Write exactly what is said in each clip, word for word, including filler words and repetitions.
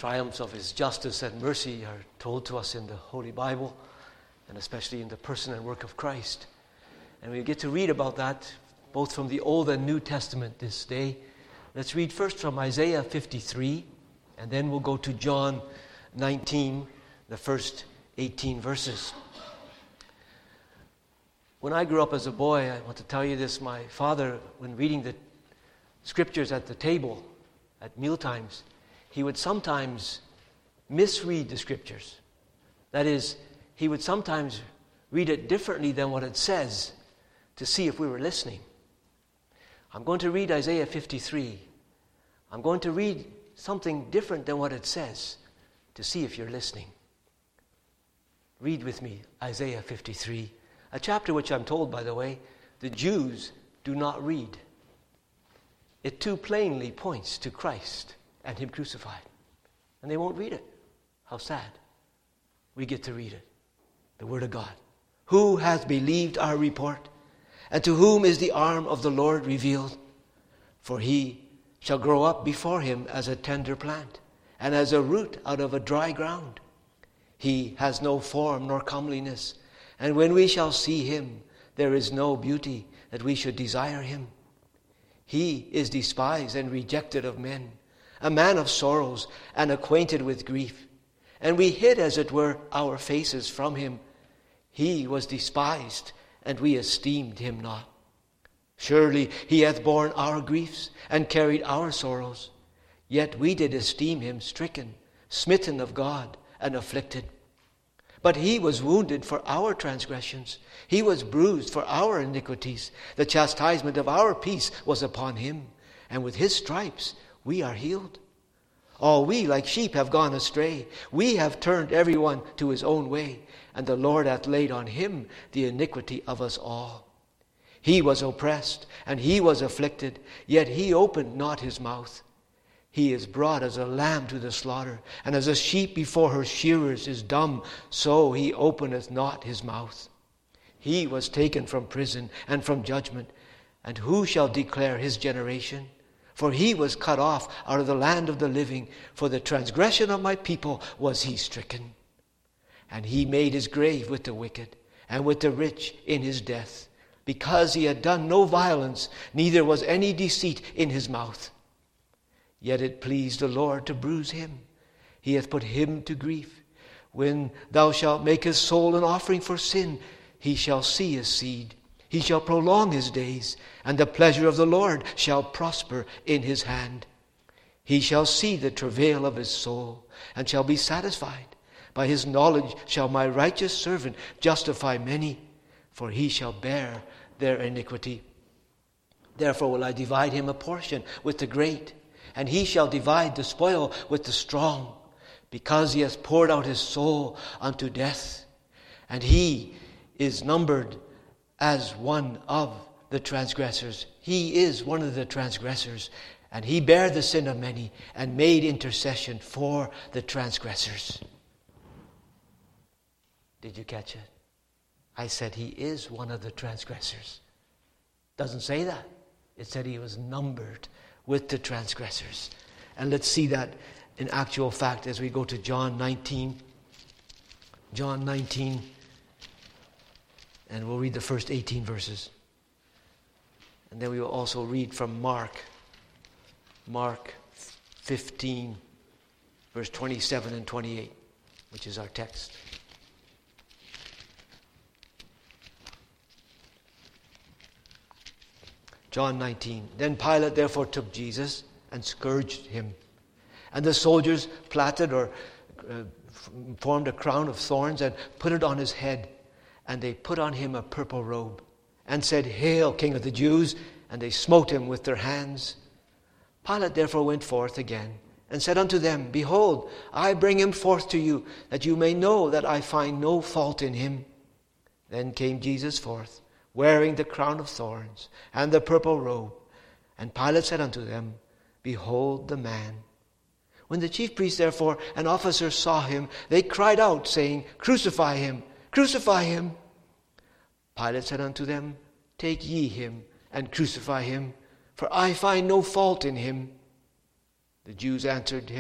triumphs of his justice and mercy are told to us in the Holy Bible, and especially in the person and work of Christ. And we get to read about that both from the Old and New Testament this day. Let's read first from Isaiah fifty-three, and then we'll go to John nineteen, the first eighteen verses. When I grew up as a boy, I want to tell you this, my father, when reading the scriptures at the table at mealtimes, he would sometimes misread the scriptures. That is, he would sometimes read it differently than what it says to see if we were listening. I'm going to read Isaiah fifty-three. I'm going to read something different than what it says to see if you're listening. Read with me Isaiah fifty-three, a chapter which I'm told, by the way, the Jews do not read. It too plainly points to Christ and Him crucified. And they won't read it. How sad. We get to read it. The Word of God. Who hath believed our report? And to whom is the arm of the Lord revealed? For he shall grow up before him as a tender plant, and as a root out of a dry ground. He has no form nor comeliness, and when we shall see him, there is no beauty that we should desire him. He is despised and rejected of men, a man of sorrows and acquainted with grief. And we hid, as it were, our faces from him. He was despised, and we esteemed him not. Surely he hath borne our griefs, and carried our sorrows. Yet we did esteem him stricken, smitten of God, and afflicted. But he was wounded for our transgressions. He was bruised for our iniquities. The chastisement of our peace was upon him, and with his stripes we are healed. All we like sheep have gone astray. We have turned everyone to his own way, and the Lord hath laid on him the iniquity of us all. He was oppressed, and he was afflicted, yet he opened not his mouth. He is brought as a lamb to the slaughter, and as a sheep before her shearers is dumb, so he openeth not his mouth. He was taken from prison and from judgment, and who shall declare his generation? For he was cut off out of the land of the living. For the transgression of my people was he stricken. And he made his grave with the wicked, and with the rich in his death, because he had done no violence, neither was any deceit in his mouth. Yet it pleased the Lord to bruise him. He hath put him to grief. When thou shalt make his soul an offering for sin, he shall see his seed. He shall prolong his days, and the pleasure of the Lord shall prosper in his hand. He shall see the travail of his soul, and shall be satisfied. By his knowledge shall my righteous servant justify many, for he shall bear their iniquity. Therefore will I divide him a portion with the great, and he shall divide the spoil with the strong, because he has poured out his soul unto death. And he is numbered as one of the transgressors. He is one of the transgressors, and he bare the sin of many, and made intercession for the transgressors. Did you catch it? I said he is one of the transgressors. Doesn't say that. It said he was numbered with the transgressors. And let's see that in actual fact as we go to John nineteen. John nineteen. And we'll read the first eighteen verses. And then we will also read from Mark. Mark fifteen, verse twenty-seven and twenty-eight, which is our text. John nineteen. Then Pilate therefore took Jesus and scourged him. And the soldiers plaited or uh, formed a crown of thorns and put it on his head. And they put on him a purple robe, and said, Hail, King of the Jews! And they smote him with their hands. Pilate therefore went forth again, and said unto them, Behold, I bring him forth to you, that you may know that I find no fault in him. Then came Jesus forth, wearing the crown of thorns, and the purple robe. And Pilate said unto them, Behold the man. When the chief priests therefore and officers saw him, they cried out, saying, Crucify him! Crucify him. Pilate said unto them, Take ye him, and crucify him, for I find no fault in him. The Jews answered him,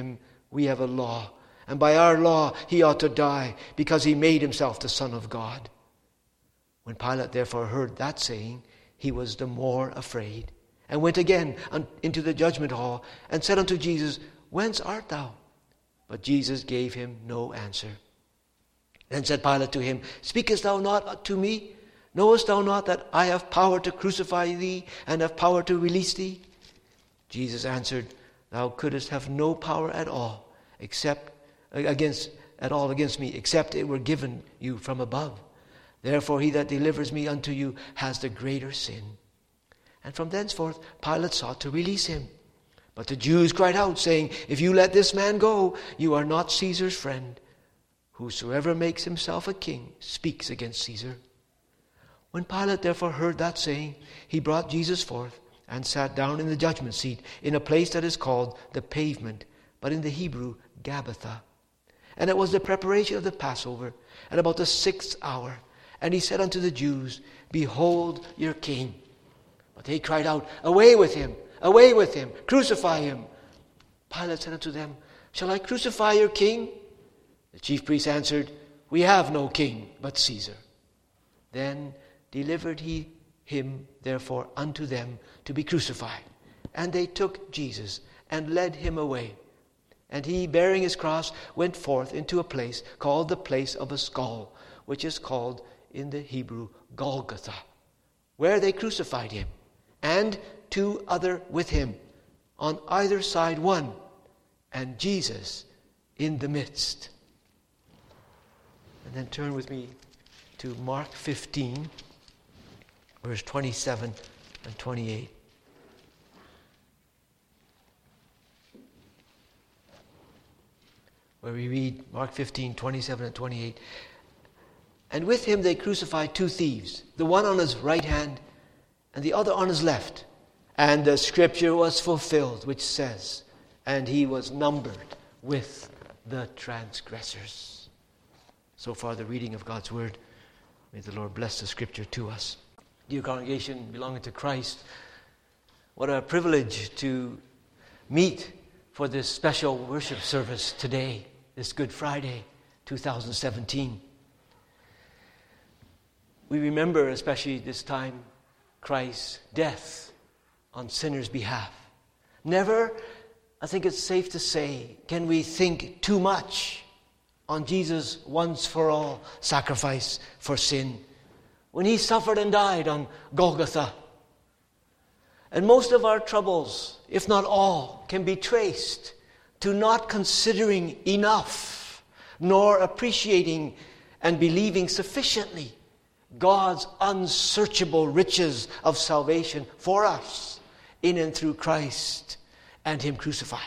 We have a law, and by our law he ought to die, because he made himself the Son of God. When Pilate therefore heard that saying, he was the more afraid, and went again into the judgment hall, and said unto Jesus, Whence art thou? But Jesus gave him no answer. Then said Pilate to him, Speakest thou not to me? Knowest thou not that I have power to crucify thee, and have power to release thee? Jesus answered, Thou couldst have no power at all, except against at all against me, except it were given you from above. Therefore he that delivers me unto you has the greater sin. And from thenceforth Pilate sought to release him. But the Jews cried out, saying, If you let this man go, you are not Caesar's friend. Whosoever makes himself a king speaks against Caesar. When Pilate therefore heard that saying, he brought Jesus forth, and sat down in the judgment seat, in a place that is called the Pavement, but in the Hebrew, Gabbatha. And it was the preparation of the Passover, at about the sixth hour. And he said unto the Jews, Behold your king. But they cried out, Away with him! Away with him! Crucify him! Pilate said unto them, Shall I crucify your king? The chief priests answered, We have no king but Caesar. Then delivered he him therefore unto them to be crucified. And they took Jesus and led him away. And he, bearing his cross, went forth into a place called the place of a skull, which is called in the Hebrew Golgotha, where they crucified him, and two other with him, on either side one, and Jesus in the midst. And then turn with me to Mark fifteen, verse twenty-seven and twenty-eight. Where we read Mark fifteen, twenty-seven and twenty-eight. And with him they crucified two thieves, the one on his right hand and the other on his left. And the scripture was fulfilled, which says, And he was numbered with the transgressors. So far the reading of God's word. May the Lord bless the scripture to us. Dear congregation belonging to Christ, what a privilege to meet for this special worship service today, this Good Friday, two thousand seventeen. We remember, especially this time, Christ's death on sinners' behalf. Never, I think it's safe to say, can we think too much on Jesus' once-for-all sacrifice for sin when he suffered and died on Golgotha. And most of our troubles, if not all, can be traced to not considering enough, nor appreciating and believing sufficiently God's unsearchable riches of salvation for us in and through Christ and him crucified.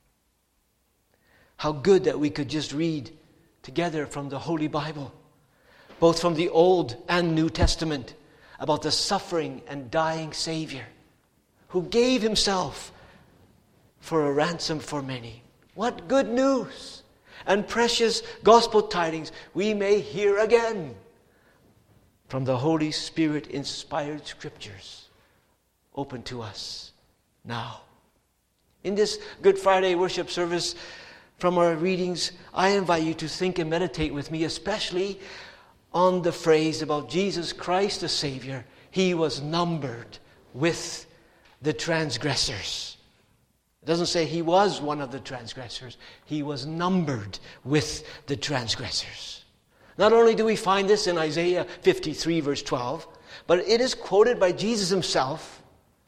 How good that we could just read together from the Holy Bible, both from the Old and New Testament, about the suffering and dying Savior who gave himself for a ransom for many. What good news and precious gospel tidings we may hear again from the Holy Spirit-inspired scriptures open to us now. In this Good Friday worship service, from our readings, I invite you to think and meditate with me, especially on the phrase about Jesus Christ the Savior. He was numbered with the transgressors. It doesn't say he was one of the transgressors. He was numbered with the transgressors. Not only do we find this in Isaiah fifty-three, verse twelve, but it is quoted by Jesus himself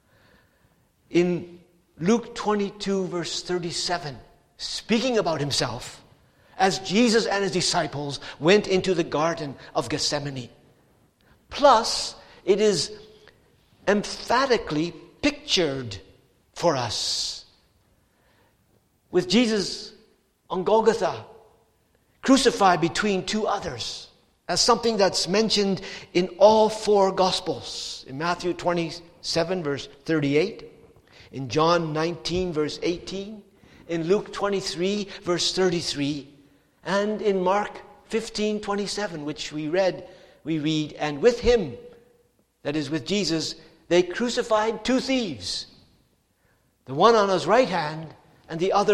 in Luke twenty-two, verse thirty-seven, speaking about himself as Jesus and his disciples went into the Garden of Gethsemane. Plus, it is emphatically pictured for us with Jesus on Golgotha, crucified between two others, as something that's mentioned in all four Gospels. In Matthew twenty-seven, verse thirty-eight, in John nineteen, verse eighteen, in Luke twenty-three, verse thirty-three, and in Mark fifteen, twenty-seven, which we read, we read, and with him, that is with Jesus, they crucified two thieves, the one on his right hand and the other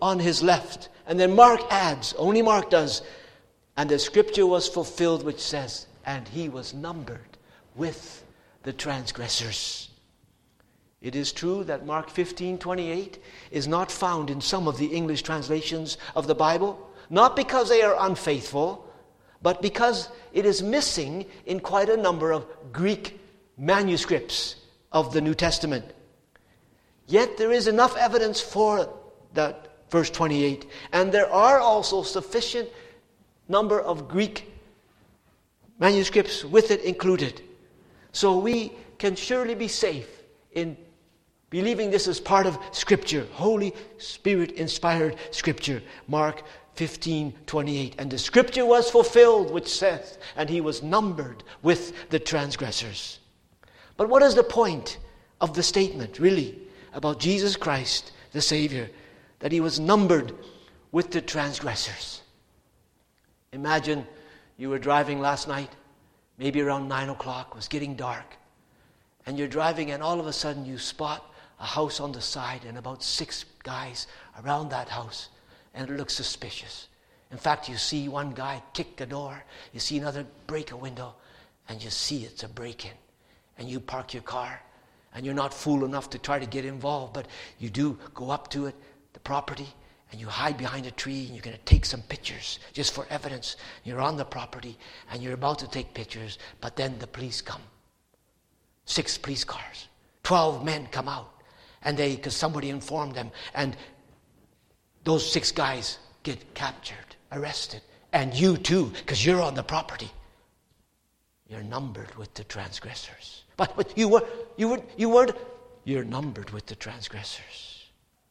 on his left. And then Mark adds, only Mark does, and the scripture was fulfilled which says, and he was numbered with the transgressors. It is true that Mark fifteen twenty-eight is not found in some of the English translations of the Bible, not because they are unfaithful, but because it is missing in quite a number of Greek manuscripts of the New Testament. Yet there is enough evidence for that verse twenty-eight, and there are also sufficient number of Greek manuscripts with it included. So we can surely be safe in believing this is part of Scripture, Holy Spirit-inspired Scripture. Mark fifteen twenty-eight. And the Scripture was fulfilled, which says, and he was numbered with the transgressors. But what is the point of the statement, really, about Jesus Christ, the Savior, that he was numbered with the transgressors? Imagine you were driving last night, maybe around nine o'clock, it was getting dark, and you're driving and all of a sudden you spot a house on the side and about six guys around that house, and it looks suspicious. In fact, you see one guy kick a door, you see another break a window, and you see it's a break-in. And you park your car, and you're not fool enough to try to get involved, but you do go up to it, the property, and you hide behind a tree, and you're going to take some pictures just for evidence. You're on the property, and you're about to take pictures, but then the police come. Six police cars. Twelve men come out, and they, because somebody informed them, and those six guys get captured, arrested, and you too, because you're on the property. You're numbered with the transgressors. But, but you were, you were, you weren't. You're numbered with the transgressors.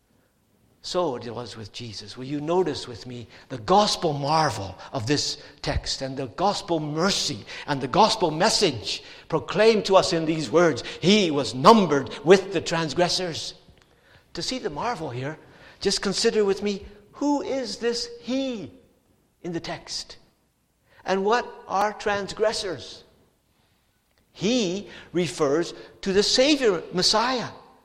So it was with Jesus. Will you notice with me the gospel marvel of this text and the gospel mercy and the gospel message proclaimed to us in these words? He was numbered with the transgressors. To see the marvel here, just consider with me, who is this he in the text? And what are transgressors? He refers to the Savior, Messiah,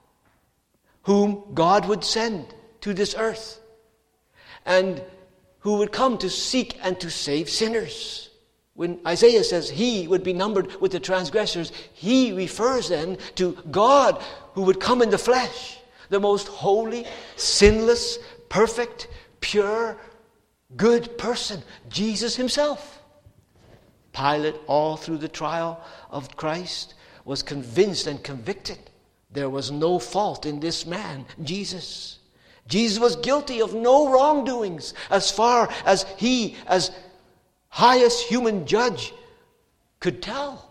whom God would send to this earth, and who would come to seek and to save sinners. When Isaiah says he would be numbered with the transgressors, he refers then to God who would come in the flesh, the most holy, sinless, perfect, pure, good person, Jesus himself. Pilate, all through the trial of Christ, was convinced and convicted. There was no fault in this man, Jesus. Jesus was guilty of no wrongdoings as far as he, as highest human judge, could tell.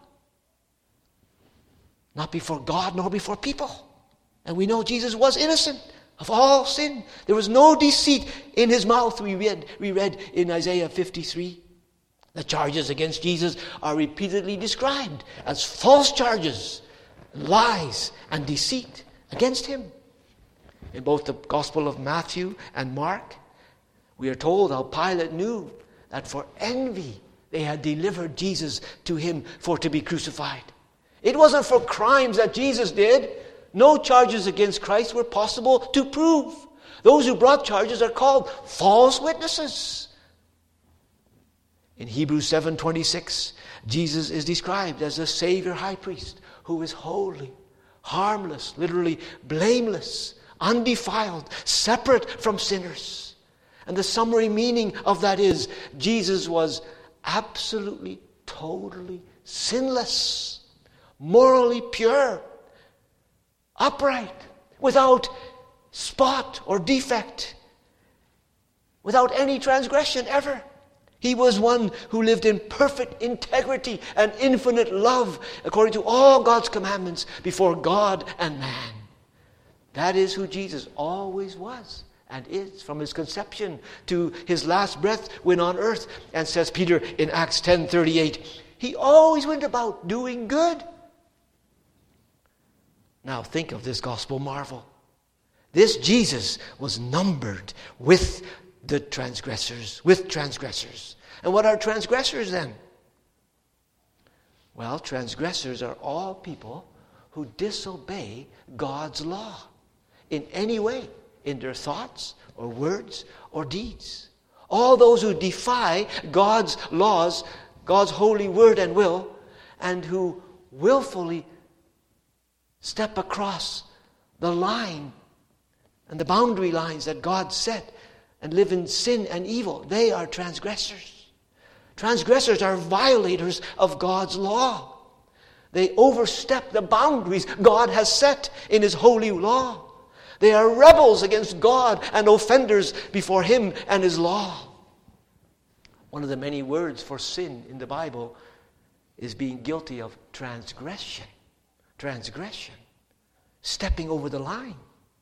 Not before God nor before people. And we know Jesus was innocent of all sin. There was no deceit in his mouth, we read, we read in Isaiah fifty-three. The charges against Jesus are repeatedly described as false charges, lies, and deceit against him. In both the Gospel of Matthew and Mark, we are told how Pilate knew that for envy they had delivered Jesus to him for to be crucified. It wasn't for crimes that Jesus did. No charges against Christ were possible to prove. Those who brought charges are called false witnesses. In Hebrews seven twenty-six, Jesus is described as the Savior high priest who is holy, harmless, literally blameless, undefiled, separate from sinners. And the summary meaning of that is Jesus was absolutely, totally sinless, morally pure, upright, without spot or defect, without any transgression ever. He was one who lived in perfect integrity and infinite love according to all God's commandments before God and man. That is who Jesus always was and is from his conception to his last breath when on earth. And says Peter in Acts ten thirty-eight, he always went about doing good. Now think of this gospel marvel. This Jesus was numbered with the transgressors, with transgressors. And what are transgressors then? Well, transgressors are all people who disobey God's law in any way, in their thoughts or words or deeds. All those who defy God's laws, God's holy word and will, and who willfully step across the line and the boundary lines that God set and live in sin and evil, they are transgressors. Transgressors are violators of God's law. They overstep the boundaries God has set in His holy law. They are rebels against God and offenders before Him and His law. One of the many words for sin in the Bible is being guilty of transgression. Transgression. Stepping over the line.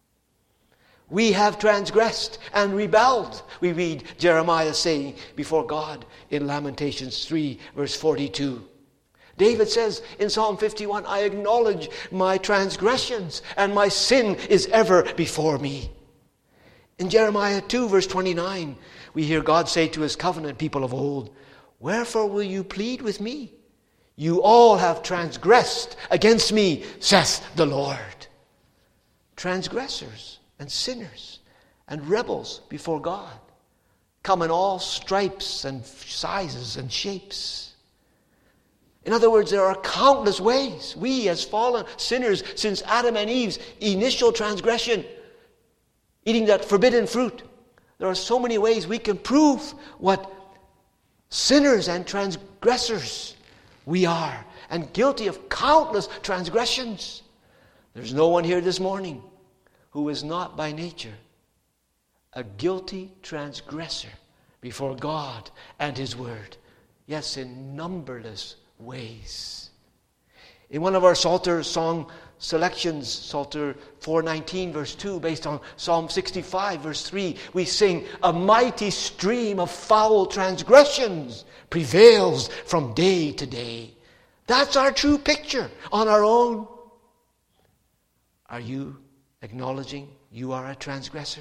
We have transgressed and rebelled, we read Jeremiah saying before God in Lamentations three, verse forty-two. David says in Psalm fifty-one, I acknowledge my transgressions, and my sin is ever before me. In Jeremiah two, verse twenty-nine, we hear God say to His covenant people of old, wherefore will you plead with me? You all have transgressed against me, saith the Lord. Transgressors and sinners and rebels before God come in all stripes and sizes and shapes. In other words, there are countless ways we as fallen sinners since Adam and Eve's initial transgression, eating that forbidden fruit, there are so many ways we can prove what sinners and transgressors we are, and guilty of countless transgressions. There's no one here this morning who is not by nature a guilty transgressor before God and His Word. Yes, in numberless ways. In one of our Psalter song selections, Psalter four nineteen, verse two, based on Psalm sixty-five, verse three, we sing, a mighty stream of foul transgressions prevails from day to day. That's our true picture on our own. Are you acknowledging you are a transgressor?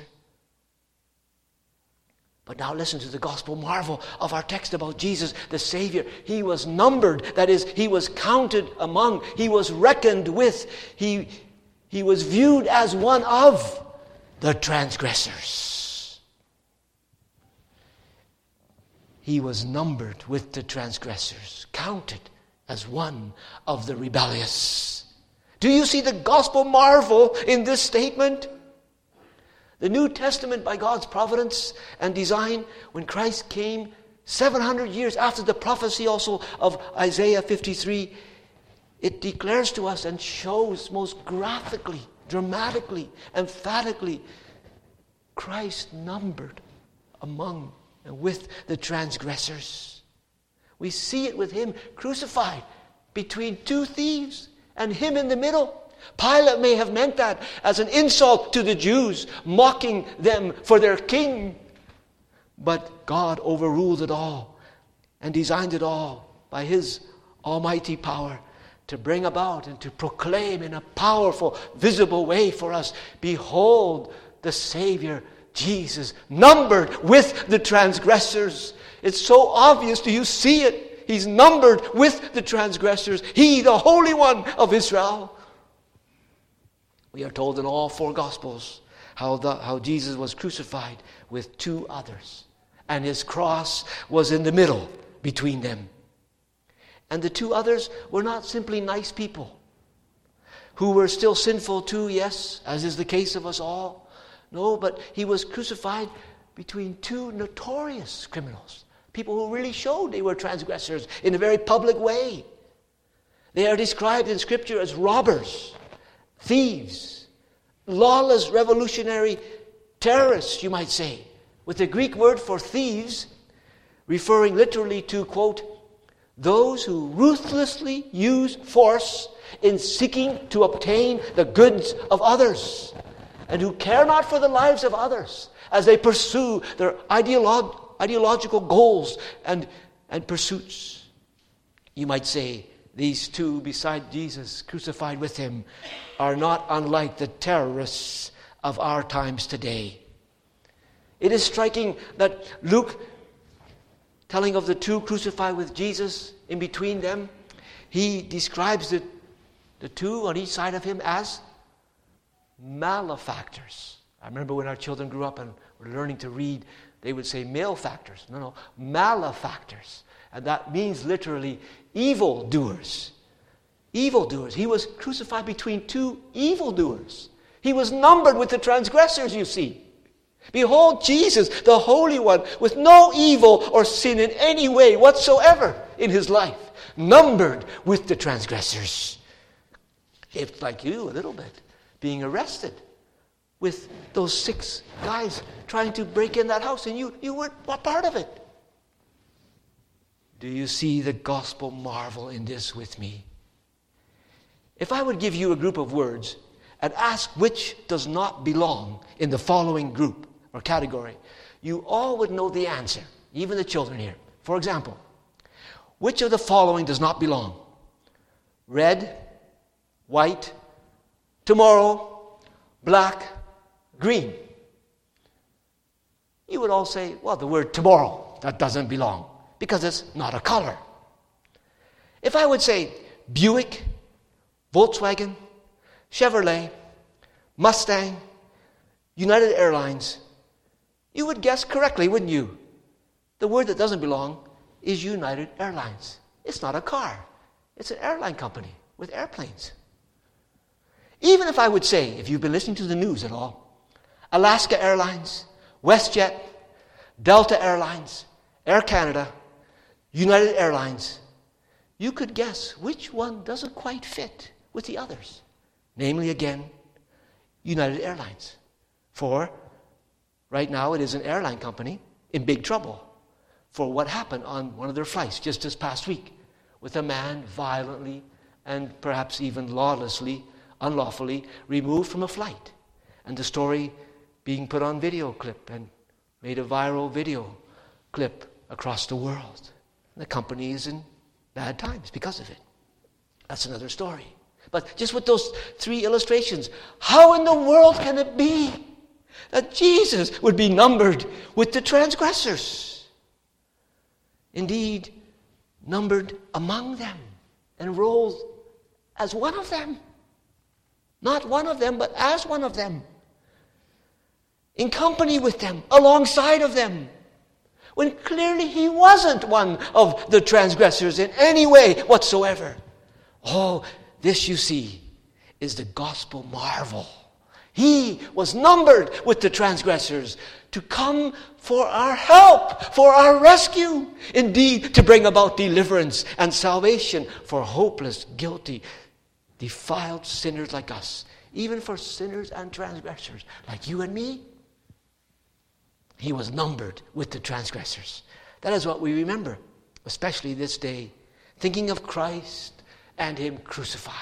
But now listen to the gospel marvel of our text about Jesus, the Savior. He was numbered, that is, He was counted among, He was reckoned with, He, he was viewed as one of the transgressors. He was numbered with the transgressors, counted as one of the rebellious. Do you see the gospel marvel in this statement? The New Testament, by God's providence and design, when Christ came seven hundred years after the prophecy also of Isaiah fifty-three, it declares to us and shows most graphically, dramatically, emphatically, Christ numbered among and with the transgressors. We see it with Him crucified between two thieves and Him in the middle. Pilate may have meant that as an insult to the Jews, mocking them for their king. But God overruled it all and designed it all by His almighty power to bring about and to proclaim in a powerful, visible way for us, behold the Savior, Jesus, numbered with the transgressors. It's so obvious. Do you see it? He's numbered with the transgressors. He, the Holy One of Israel. We are told in all four Gospels how, the, how Jesus was crucified with two others. And His cross was in the middle between them. And the two others were not simply nice people who were still sinful too, yes, as is the case of us all. No, but He was crucified between two notorious criminals. People who really showed they were transgressors in a very public way. They are described in Scripture as robbers, thieves, lawless revolutionary terrorists, you might say, with the Greek word for thieves referring literally to, quote, those who ruthlessly use force in seeking to obtain the goods of others, and who care not for the lives of others as they pursue their ideolo- ideological goals and, and pursuits. You might say, these two, beside Jesus, crucified with Him, are not unlike the terrorists of our times today. It is striking that Luke, telling of the two crucified with Jesus in between them, he describes the, the two on each side of Him as malefactors. I remember when our children grew up and were learning to read, they would say malefactors. No, no, malefactors. And that means literally evildoers. Evildoers. He was crucified between two evildoers. He was numbered with the transgressors, you see. Behold Jesus, the Holy One, with no evil or sin in any way whatsoever in his life, numbered with the transgressors. It's like you a little bit, being arrested with those six guys trying to break in that house, and you, you weren't a part of it. Do you see the gospel marvel in this with me? If I would give you a group of words and ask which does not belong in the following group or category, you all would know the answer, even the children here. For example, which of the following does not belong? Red, white, tomorrow, black, green. You would all say, well, the word tomorrow, that doesn't belong because it's not a color. If I would say Buick, Volkswagen, Chevrolet, Mustang, United Airlines, you would guess correctly, wouldn't you? The word that doesn't belong is United Airlines. It's not a car. It's an airline company with airplanes. Even if I would say, if you've been listening to the news at all, Alaska Airlines, WestJet, Delta Airlines, Air Canada, United Airlines, you could guess which one doesn't quite fit with the others. Namely, again, United Airlines. For right now it is an airline company in big trouble for what happened on one of their flights just this past week with a man violently and perhaps even lawlessly, unlawfully removed from a flight. And the story being put on video clip and made a viral video clip across the world. The company is in bad times because of it. That's another story. But just with those three illustrations, how in the world can it be that Jesus would be numbered with the transgressors? Indeed, numbered among them, enrolled as one of them. Not one of them, but as one of them. In company with them, alongside of them. When clearly he wasn't one of the transgressors in any way whatsoever. Oh, this, you see, is the gospel marvel. He was numbered with the transgressors to come for our help, for our rescue. Indeed, to bring about deliverance and salvation for hopeless, guilty, defiled sinners like us. Even for sinners and transgressors like you and me. He was numbered with the transgressors. That is what we remember, especially this day, thinking of Christ and him crucified.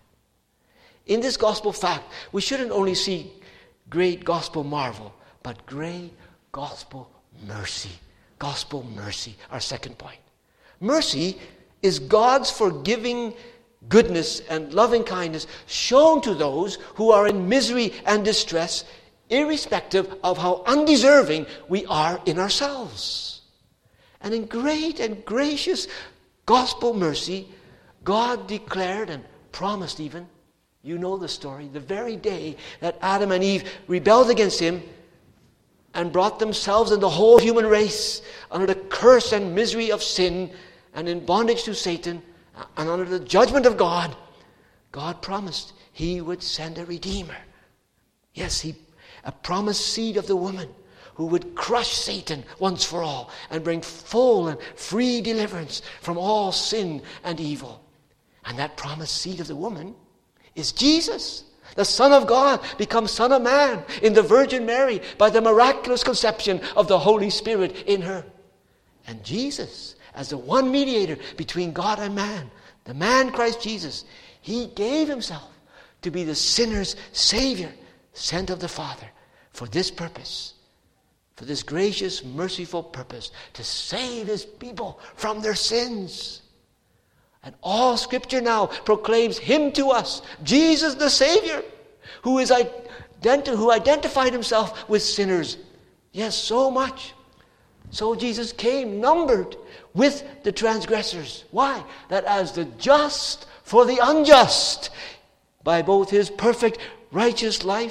In this gospel fact, we shouldn't only see great gospel marvel, but great gospel mercy. Gospel mercy, our second point. Mercy is God's forgiving goodness and loving kindness shown to those who are in misery and distress, irrespective of how undeserving we are in ourselves. And in great and gracious gospel mercy, God declared and promised even, you know the story, the very day that Adam and Eve rebelled against him and brought themselves and the whole human race under the curse and misery of sin and in bondage to Satan and under the judgment of God, God promised he would send a Redeemer. Yes, he a promised seed of the woman who would crush Satan once for all and bring full and free deliverance from all sin and evil. And that promised seed of the woman is Jesus, the Son of God, become Son of Man in the Virgin Mary by the miraculous conception of the Holy Spirit in her. And Jesus, as the one mediator between God and man, the man Christ Jesus, he gave himself to be the sinner's Savior, sent of the Father for this purpose, for this gracious, merciful purpose, to save his people from their sins. And all Scripture now proclaims him to us, Jesus the Savior, who is identi- who identified himself with sinners. Yes, so much. So Jesus came numbered with the transgressors. Why? That as the just for the unjust, by both his perfect righteous life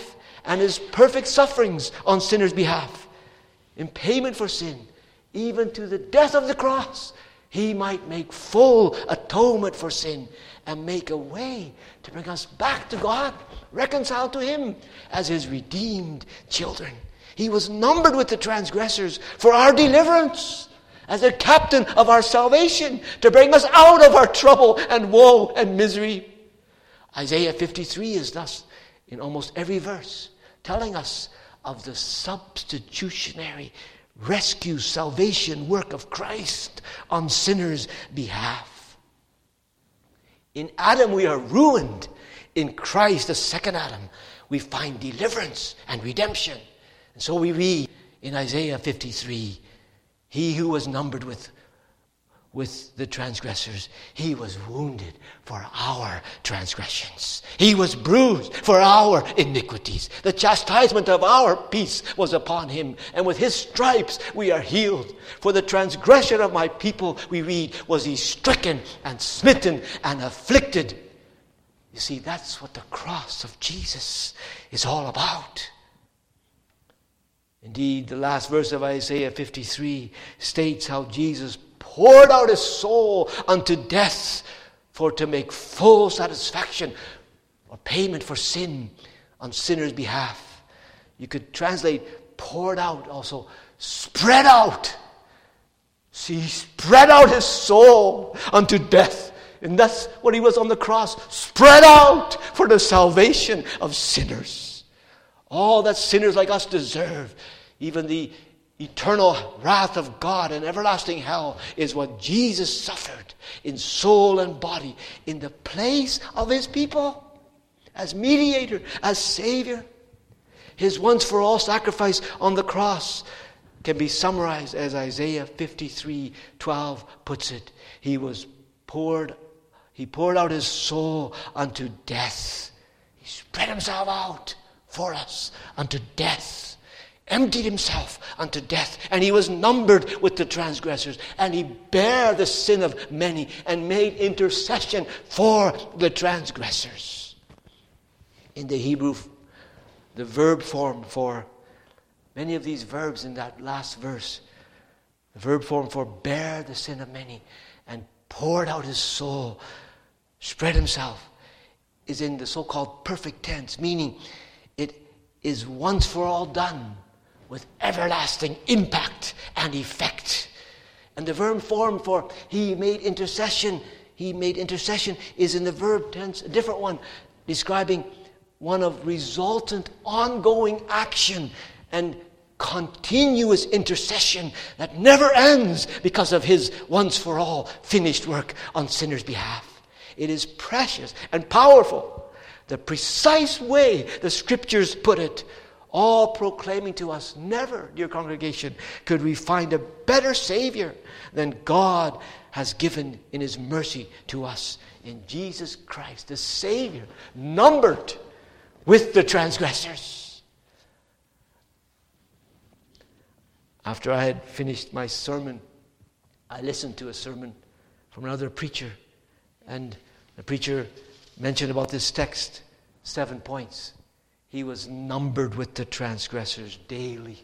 and his perfect sufferings on sinners' behalf, in payment for sin, even to the death of the cross, he might make full atonement for sin and make a way to bring us back to God, reconciled to him as his redeemed children. He was numbered with the transgressors for our deliverance, as a captain of our salvation, to bring us out of our trouble and woe and misery. Isaiah fifty-three is thus, in almost every verse, telling us of the substitutionary rescue, salvation work of Christ on sinners' behalf. In Adam we are ruined. In Christ, the second Adam, we find deliverance and redemption. And so we read in Isaiah fifty-three, he who was numbered with, with the transgressors, he was wounded for our transgressions. He was bruised for our iniquities. The chastisement of our peace was upon him, and with his stripes we are healed. For the transgression of my people, we read, was he stricken and smitten and afflicted. You see, that's what the cross of Jesus is all about. Indeed, the last verse of Isaiah fifty-three states how Jesus poured out his soul unto death for to make full satisfaction or payment for sin on sinners' behalf. You could translate poured out also, spread out. See, he spread out his soul unto death. And that's what he was on the cross, spread out for the salvation of sinners. All that sinners like us deserve, even the eternal wrath of God and everlasting hell, is what Jesus suffered in soul and body in the place of his people, as mediator, as Savior. His once-for-all sacrifice on the cross can be summarized as Isaiah fifty-three twelve puts it. He was poured, he poured out his soul unto death. He spread himself out for us unto death, emptied himself unto death, and he was numbered with the transgressors, and he bare the sin of many and made intercession for the transgressors. In the Hebrew, the verb form for many of these verbs in that last verse, the verb form for bear the sin of many and poured out his soul, spread himself, is in the so-called perfect tense, meaning it is once for all done with everlasting impact and effect. And the verb form for he made intercession, he made intercession is in the verb tense, a different one, describing one of resultant, ongoing action and continuous intercession that never ends because of his once-for-all finished work on sinners' behalf. It is precious and powerful. The precise way the Scriptures put it, all proclaiming to us, never, dear congregation, could we find a better Savior than God has given in his mercy to us in Jesus Christ, the Savior, numbered with the transgressors. After I had finished my sermon, I listened to a sermon from another preacher, and the preacher mentioned about this text, seven points. He was numbered with the transgressors daily.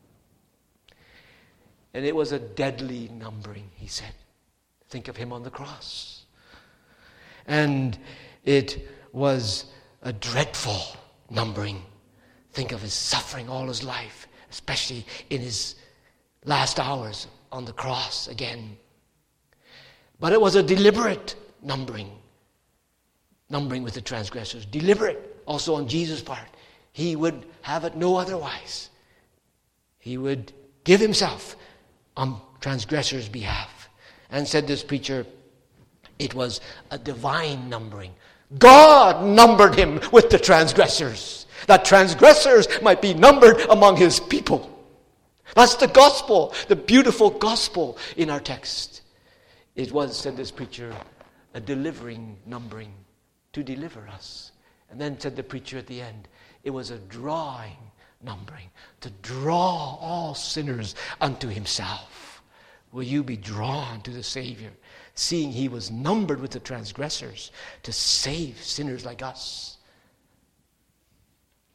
And it was a deadly numbering, he said. Think of him on the cross. And it was a dreadful numbering. Think of his suffering all his life, especially in his last hours on the cross again. But it was a deliberate numbering. Numbering with the transgressors. Deliberate also on Jesus' part. He would have it no otherwise. He would give himself on transgressors' behalf. And said this preacher, it was a divine numbering. God numbered him with the transgressors, that transgressors might be numbered among his people. That's the gospel, the beautiful gospel in our text. It was, said this preacher, a delivering numbering to deliver us. And then said the preacher at the end, it was a drawing numbering to draw all sinners unto himself. Will you be drawn to the Savior, seeing he was numbered with the transgressors to save sinners like us?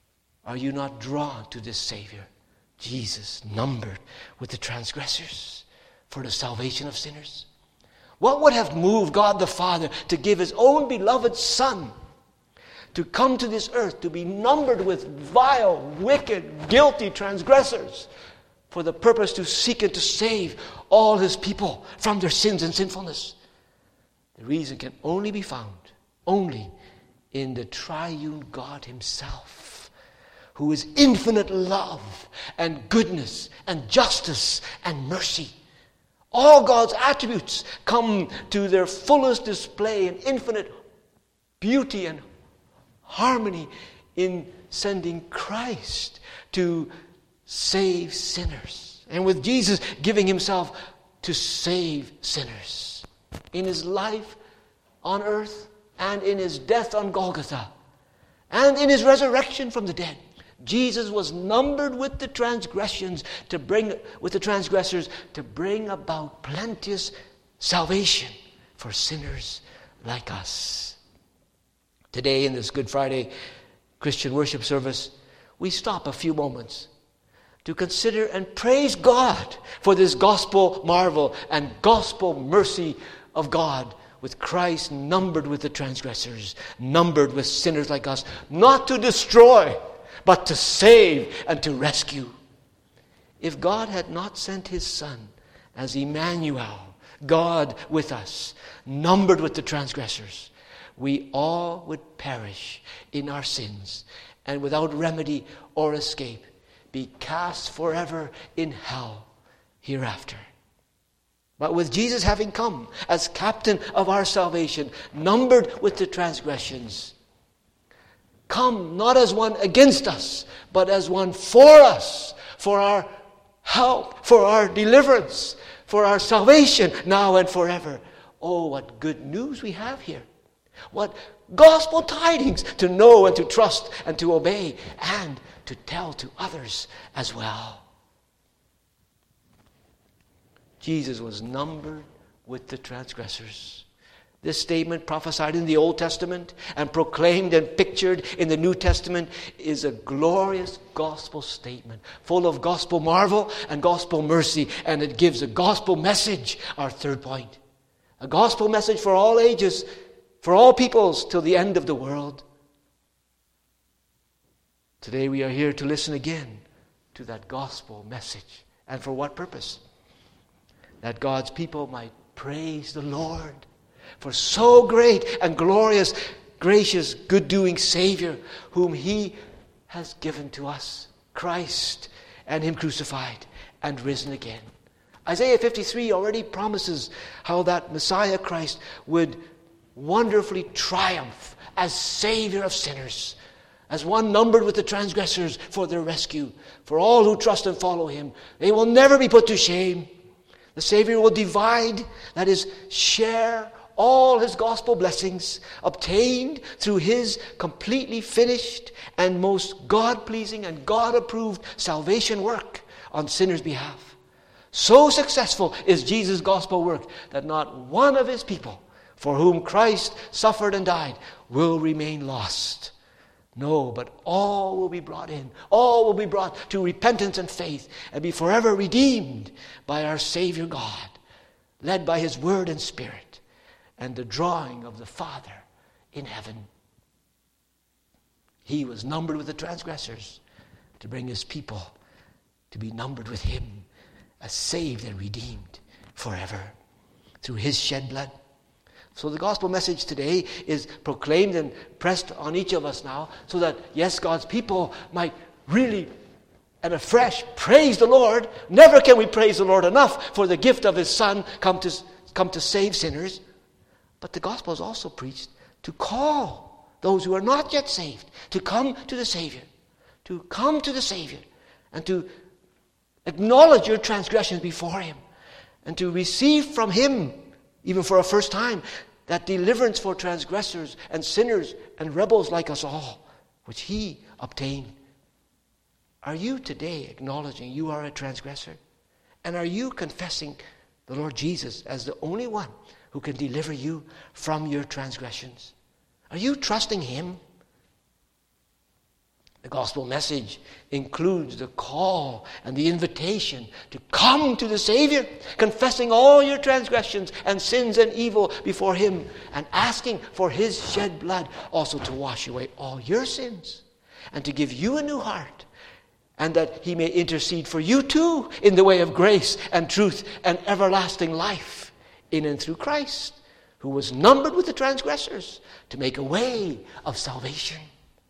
Are you not drawn to this Savior, Jesus, numbered with the transgressors for the salvation of sinners? What would have moved God the Father to give his own beloved Son to come to this earth, to be numbered with vile, wicked, guilty transgressors for the purpose to seek and to save all his people from their sins and sinfulness? The reason can only be found, only in the triune God himself, who is infinite love and goodness and justice and mercy. All God's attributes come to their fullest display in infinite beauty and harmony in sending Christ to save sinners. And with Jesus giving himself to save sinners. In his life on earth and in his death on Golgotha and in his resurrection from the dead, Jesus was numbered with the transgressions to bring with the transgressors to bring about plenteous salvation for sinners like us. Today in this Good Friday Christian worship service, we stop a few moments to consider and praise God for this gospel marvel and gospel mercy of God, with Christ numbered with the transgressors, numbered with sinners like us, not to destroy, but to save and to rescue. If God had not sent his Son as Emmanuel, God with us, numbered with the transgressors, we all would perish in our sins and without remedy or escape, be cast forever in hell hereafter. But with Jesus having come as captain of our salvation, numbered with the transgressions, come not as one against us, but as one for us, for our help, for our deliverance, for our salvation now and forever. Oh, what good news we have here. What gospel tidings to know and to trust and to obey and to tell to others as well. Jesus was numbered with the transgressors. This statement, prophesied in the Old Testament and proclaimed and pictured in the New Testament, is a glorious gospel statement, full of gospel marvel and gospel mercy, and it gives a gospel message, our third point. A gospel message for all ages, for all peoples, till the end of the world. Today we are here to listen again to that gospel message. And for what purpose? That God's people might praise the Lord for so great and glorious, gracious, good-doing Savior, whom he has given to us, Christ, and him crucified and risen again. Isaiah fifty-three already promises how that Messiah Christ would wonderfully triumph as Savior of sinners, as one numbered with the transgressors for their rescue. For all who trust and follow him, they will never be put to shame. The Savior will divide, that is, share all his gospel blessings obtained through his completely finished and most God-pleasing and God-approved salvation work on sinners' behalf. So successful is Jesus' gospel work that not one of his people for whom Christ suffered and died will remain lost. No, but all will be brought in. All will be brought to repentance and faith and be forever redeemed by our Savior God, led by his word and spirit and the drawing of the Father in heaven. He was numbered with the transgressors to bring his people to be numbered with him as saved and redeemed forever through his shed blood. So the gospel message today is proclaimed and pressed on each of us now, so that, yes, God's people might really and afresh praise the Lord. Never can we praise the Lord enough for the gift of his Son come to, come to save sinners. But the gospel is also preached to call those who are not yet saved to come to the Savior, to come to the Savior, and to acknowledge your transgressions before him, and to receive from him, even for a first time, that deliverance for transgressors and sinners and rebels like us all, which he obtained. Are you today acknowledging you are a transgressor? And are you confessing the Lord Jesus as the only one who can deliver you from your transgressions? Are you trusting him? The gospel message includes the call and the invitation to come to the Savior, confessing all your transgressions and sins and evil before Him, and asking for His shed blood also to wash away all your sins and to give you a new heart, and that He may intercede for you too in the way of grace and truth and everlasting life in and through Christ, who was numbered with the transgressors to make a way of salvation.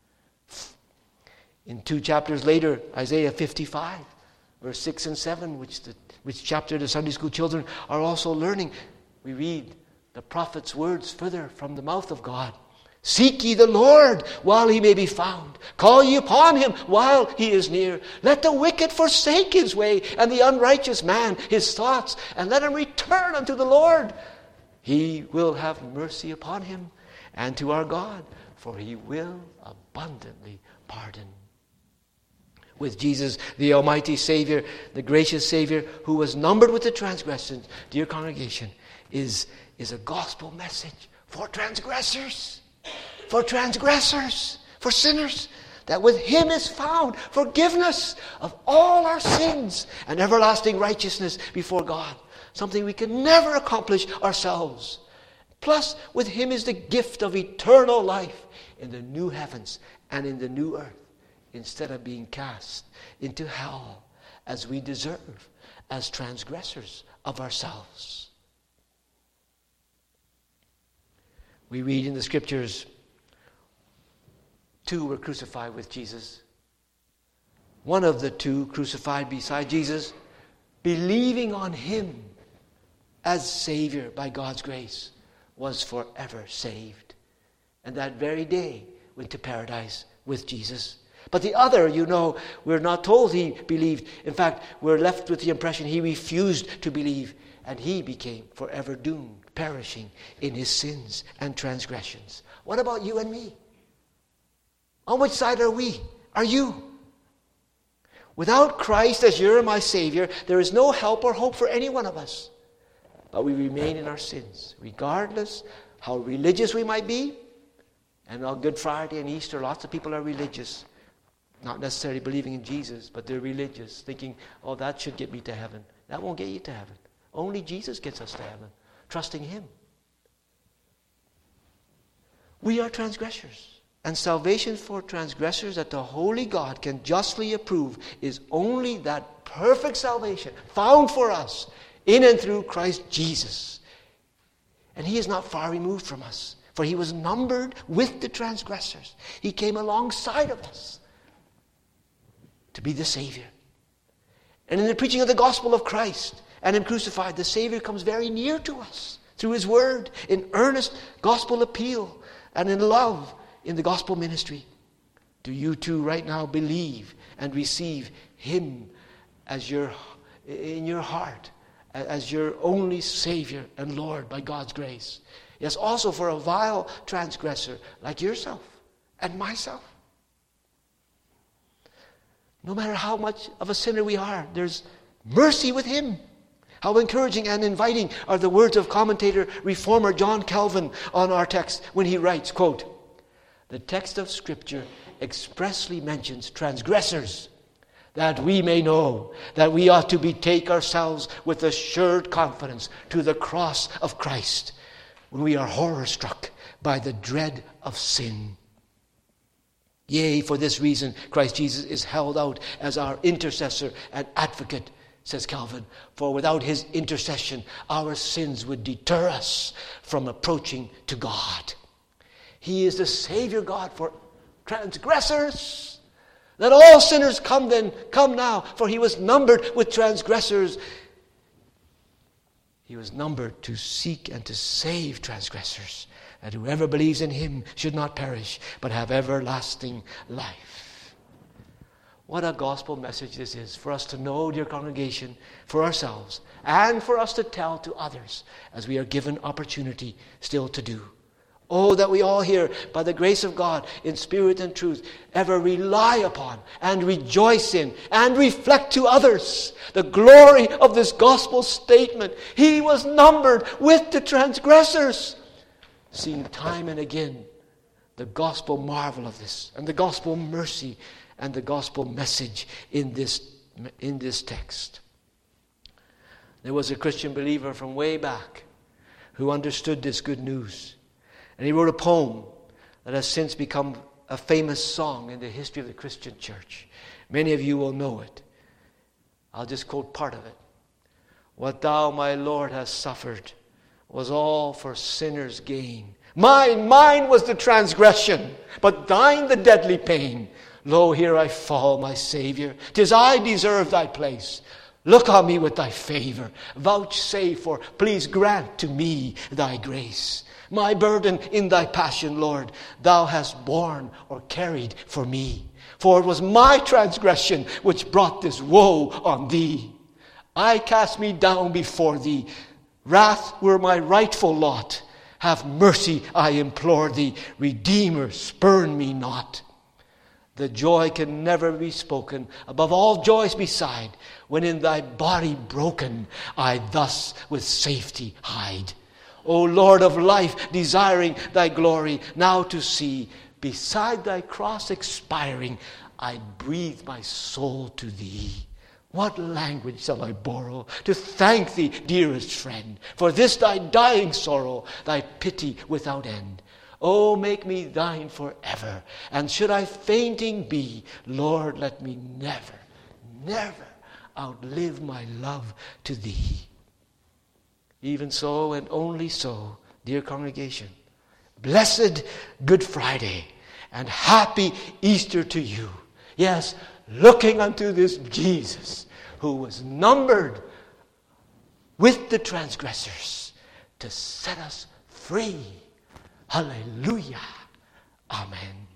In two chapters later, Isaiah fifty-five, verse six and seven, which the which chapter the Sunday school children are also learning, we read the prophet's words further from the mouth of God. Seek ye the Lord while He may be found. Call ye upon Him while He is near. Let the wicked forsake his way, and the unrighteous man his thoughts, and let him return unto the Lord. He will have mercy upon him and to our God, for He will abundantly pardon. With Jesus, the Almighty Savior, the gracious Savior, who was numbered with the transgressors, dear congregation, is, is a gospel message for transgressors. For transgressors, for sinners, that with Him is found forgiveness of all our sins and everlasting righteousness before God, something we can never accomplish ourselves. Plus, with Him is the gift of eternal life in the new heavens and in the new earth, instead of being cast into hell as we deserve, as transgressors of ourselves. We read in the Scriptures, two were crucified with Jesus. One of the two crucified beside Jesus, believing on Him as Savior by God's grace, was forever saved. And that very day went to paradise with Jesus. But the other, you know, we're not told he believed. In fact, we're left with the impression he refused to believe, and he became forever doomed, perishing in his sins and transgressions. What about you and me? On which side are we? Are you? Without Christ as your and my Savior, there is no help or hope for any one of us. But we remain in our sins, regardless how religious we might be. And on Good Friday and Easter, lots of people are religious. Not necessarily believing in Jesus, but they're religious, thinking, oh, that should get me to heaven. That won't get you to heaven. Only Jesus gets us to heaven, trusting Him. We are transgressors. And salvation for transgressors that the holy God can justly approve is only that perfect salvation found for us in and through Christ Jesus. And He is not far removed from us, for He was numbered with the transgressors. He came alongside of us to be the Savior. And in the preaching of the gospel of Christ and Him crucified, the Savior comes very near to us through His word, in earnest gospel appeal, and in love in the gospel ministry. Do you too right now believe and receive Him as your in your heart, as your only Savior and Lord by God's grace? Yes, also for a vile transgressor like yourself and myself. No matter how much of a sinner we are, there's mercy with Him. How encouraging and inviting are the words of commentator, reformer John Calvin on our text when he writes, quote, "The text of Scripture expressly mentions transgressors, that we may know that we ought to betake ourselves with assured confidence to the cross of Christ when we are horror-struck by the dread of sin. Yea, for this reason, Christ Jesus is held out as our intercessor and advocate," says Calvin, "for without His intercession, our sins would deter us from approaching to God. He is the Savior God for transgressors. Let all sinners come then, come now, for He was numbered with transgressors." He was numbered to seek and to save transgressors, and whoever believes in Him should not perish, but have everlasting life. What a gospel message this is for us to know, dear congregation, for ourselves, and for us to tell to others, as we are given opportunity still to do. Oh, that we all here, by the grace of God, in spirit and truth, ever rely upon and rejoice in and reflect to others the glory of this gospel statement. He was numbered with the transgressors. Seeing time and again the gospel marvel of this and the gospel mercy and the gospel message in this, in this text. There was a Christian believer from way back who understood this good news. And he wrote a poem that has since become a famous song in the history of the Christian church. Many of you will know it. I'll just quote part of it. What thou, my Lord, hast suffered was all for sinners' gain. Mine, mine was the transgression, but thine the deadly pain. Lo, here I fall, my Savior. 'Tis I deserve thy place. Look on me with thy favor. Vouchsafe, or please grant to me thy grace. My burden in thy passion, Lord, thou hast borne or carried for me. For it was my transgression which brought this woe on thee. I cast me down before thee. Wrath were my rightful lot. Have mercy, I implore thee. Redeemer, spurn me not. The joy can never be spoken, above all joys beside, when in thy body broken I thus with safety hide. O Lord of life, desiring thy glory now to see, beside thy cross expiring, I breathe my soul to thee. What language shall I borrow to thank thee, dearest friend, for this thy dying sorrow, thy pity without end? Oh, make me thine forever, and should I fainting be, Lord, let me never, never outlive my love to thee. Even so, and only so, dear congregation, blessed Good Friday, and happy Easter to you. Yes, looking unto this Jesus, who was numbered with the transgressors to set us free. Hallelujah. Amen.